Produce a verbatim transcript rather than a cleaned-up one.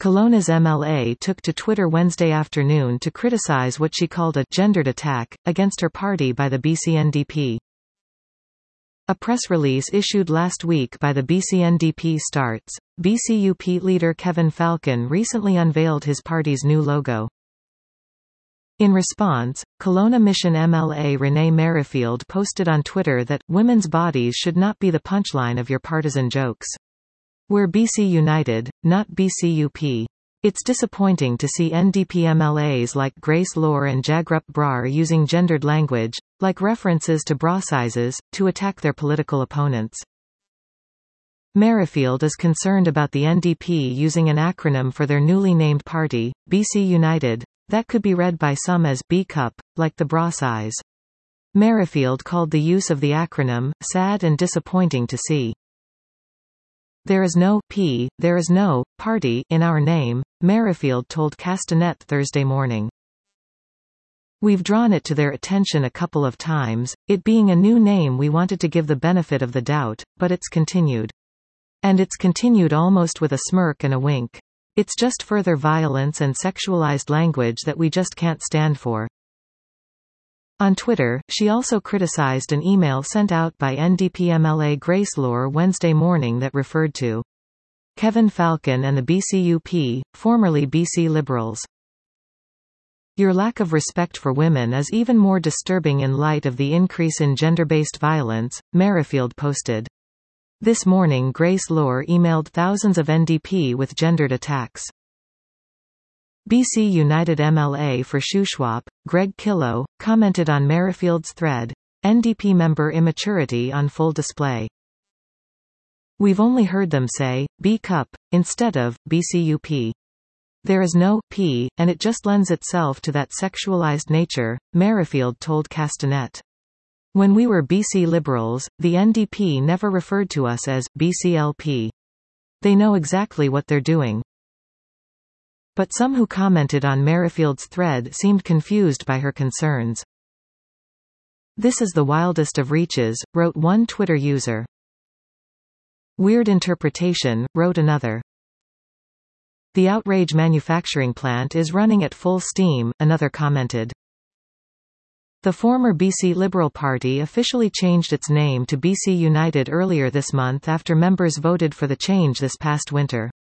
Kelowna's M L A took to Twitter Wednesday afternoon to criticise what she called a «gendered attack» against her party by the B C N D P. A press release issued last week by the B C N D P starts. B C U P leader Kevin Falcon recently unveiled his party's new logo. In response, Kelowna Mission M L A Renee Merrifield posted on Twitter that, "Women's bodies should not be the punchline of your partisan jokes. We're B C United, not B C U P. It's disappointing to see N D P M L As like Grace Lohr and Jagrup Brar using gendered language, like references to bra sizes, to attack their political opponents." Merrifield is concerned about the N D P using an acronym for their newly named party, B C United, that could be read by some as B-cup, like the bra size. Merrifield called the use of the acronym sad and disappointing to see. "There is no P, there is no party in our name," Merrifield told Castanet Thursday morning. "We've drawn it to their attention a couple of times, it being a new name we wanted to give the benefit of the doubt, but it's continued. And it's continued almost with a smirk and a wink. It's just further violence and sexualized language that we just can't stand for." On Twitter, she also criticized an email sent out by N D P M L A Grace Lohr Wednesday morning that referred to Kevin Falcon and the B C U P, formerly B C Liberals. "Your lack of respect for women is even more disturbing in light of the increase in gender-based violence," Merrifield posted. This morning Grace Lohr emailed thousands of N D P with gendered attacks. B C United M L A for Shuswap, Greg Killow, commented on Merrifield's thread, "N D P member immaturity on full display. We've only heard them say, B-cup, instead of, B C U P. There is no P, and it just lends itself to that sexualized nature," Merrifield told Castanet. "When we were B C Liberals, the N D P never referred to us as B C L P. They know exactly what they're doing." But some who commented on Merrifield's thread seemed confused by her concerns. "This is the wildest of reaches," wrote one Twitter user. "Weird interpretation," wrote another. "The outrage manufacturing plant is running at full steam," another commented. The former B C Liberal Party officially changed its name to B C United earlier this month after members voted for the change this past winter.